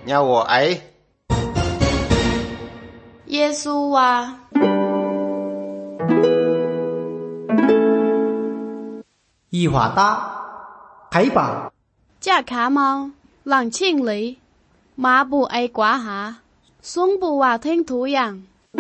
nhà我ấy. Giê-xu話： 以法達，睇吧， 這卡貓冷清理，馬步愛刮下，松步話聽土壤。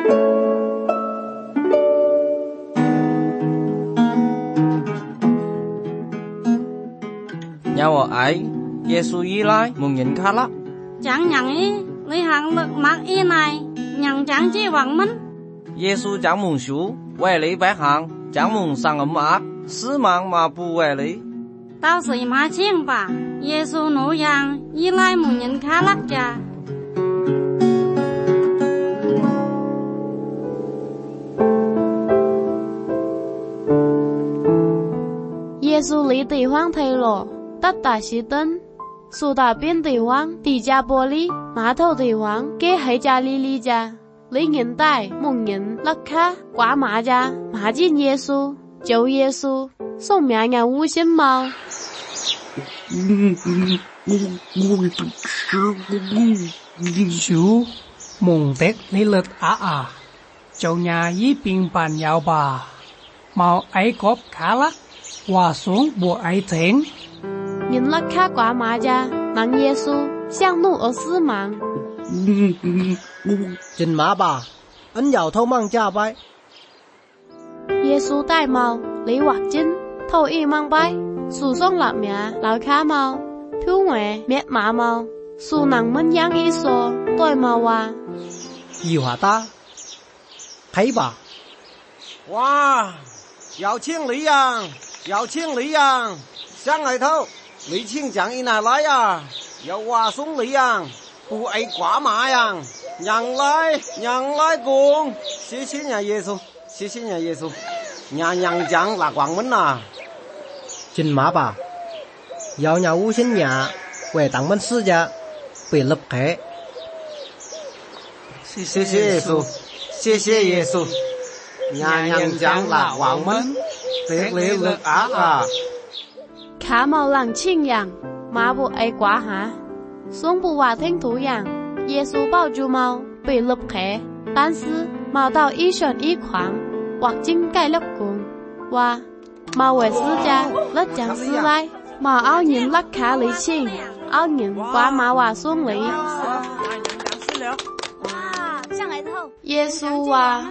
nhà我ấy, Giê-xu ý lại một nhìn khá lắm. Chẳng nhận ý, lý hạng lực mặc ý này, nhận chẳng chỉ vọng mình. Giê-xu chẳng muốn xuống, về lý bác hạng, chẳng muốn sang ấm áp, sứ mạng mà bù về lý. Tao sĩ mà chiên bà, Giê-xu nụ rằng, ý lại một nhìn khá lắc cha. Giê-xu lý tỷ hoang thầy lộ, tất tả sĩ tân. Su tả biên tỷ hoang, tỷ cha bố lý, má thâu tỷ hoang, kế hãy cha lý lý cha. Lý nhìn tài, mong nhìn, lắc khá, quá má cha, má chín Giê-xu, châu Giê-xu, xong mẹ nhà vũ xin mau. chú, mùng tết lý lực châu nhà ý bình bàn nhau bà, màu ấy cóp khá lắc, hòa xuống bộ ấy thỉnh. Nhìn lắc khá quá má cha, nắng Giê-xu, sang nụ ở sứ mạng. Trình mã bà, anh giàu thâu mang cha bay. Giê-xu tai màu, lý hoạt chính, thâu y mang bay, su xong lạc mẹ, lão khá màu, phiếu ngoại, mẹ mã màu, su nắng mân giang y xô, tôi màu hòa. Dì hỏa ta, thấy bà. Wow, giàu chiêng lý à, giàu chiêng lý à, sang ngày thâu, lý chiêng chẳng y nào lấy à, giàu hòa xuống lý à, bù ấy quá mà à, nhận lấy cuồng, xí xí nhà Giê-xu, xí xí nhà Giê-xu, nhà nhận chẳng là quảng minh à. Trình mã bà, giàu nhà vũ xin nhà, quẻ tặng bên sư gia, bị lập khẽ. Xí xí Giê-xu, xí xí Giê-xu, nhà nhận chẳng là quảng minh, tiết lý lực ác à. Khá màu lặng chinh yang, má bộ ấy quá hả? Xuống bù hòa thanh thủ yang, Giê-xu bao chú màu, bị lập khẽ,但是毛到一选一狂，或经盖粒cuồng, và màu về sứ cha, lết chẳng sứ lai, màu áo nhìn lắc khá lý chinh, áo nhìn quá má hòa xuống lý. Giê-xu hòa: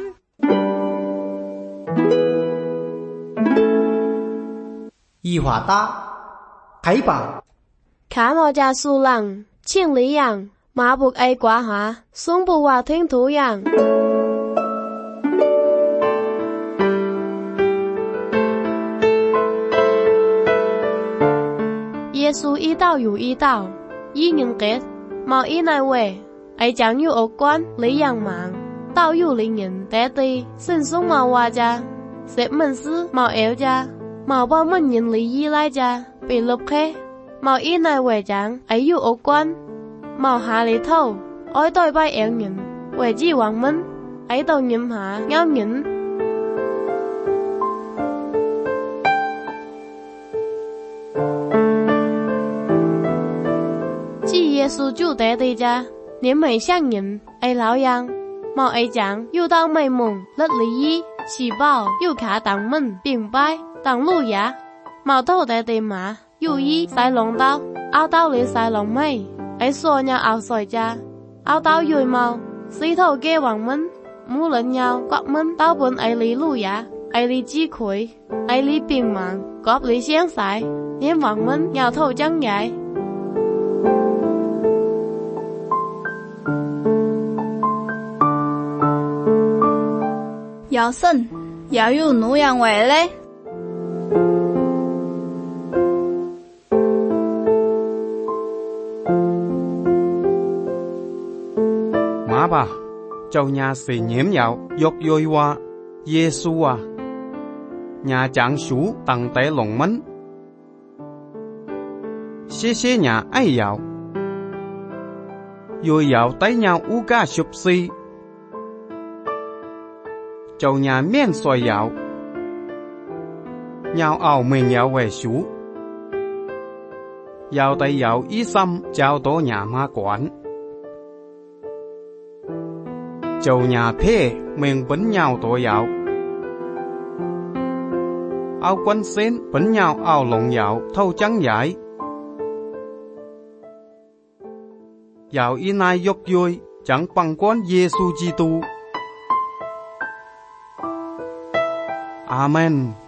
以法達，睇吧， khá màu cha su lặng, chiêng lý yang, má buộc ấy quá hả, xuống bù hòa thanh thủ yang. Giê-xu ý đạo yu ý đạo, ý nhìn kết, màu ý này về, ấy chẳng yu ổ quan, lý yang mạng, đạo yu lý nhìn, té tì, xin xuống màu hòa cha, xếp mình sư, màu éo cha, màu bao mình nhìn lý ý lai cha, bị lục khê, màu ý này về chẳng, ấy yu ổ quan, màu hạ lý thâu, ôi tôi bay éo nhìn, về chi hoàng minh, ấy tàu nhìn hạ, ngao nhìn. Giê-xu chủ tế tì cha, nếu mày sang nhìn, ấy lão yang, màu ấy chẳng, yu đau mày mùng, lất lý y, chỉ bảo, yu khá tặng mình, bình bay, tặng lù giá, màu thâu tế tì mà, yu y, sai lòng đau, áo đau lý sai lòng mây, ấy xô nhau áo sỏi cha, áo đau yui màu, xí thâu ghê hoàng minh, mũ lẫn nhau, quạt minh, đau buồn ấy lý lù giá, ấy lý chi khối, ấy lý bình mạng, góp lý sáng sải, nếu hoàng minh, nhau thâu chẳng ngại. Giáo sinh, giáo yu nụ yang về lê. Má bà, châu nhà xì nhiễm dạo, dọc dôi hoa, Giê-xu à, nhà chẳng sú tăng tế lòng mến. Xế xế nhà ai dạo, dôi dạo tới nhau u ca sụp si. Châu nhà miên xoay dạo, nhau ảo mình dạo về sú. Dạo tay dạo ý xăm chào tổ nhà ma quản, Châu nhà phê mình bấn nhau tổ dạo. Áo quân xến bấn nhau áo lồng dạo thâu trắng giải. Dạo y nai dốc vui chẳng bằng con Giê-xu Chi-tu. Amen.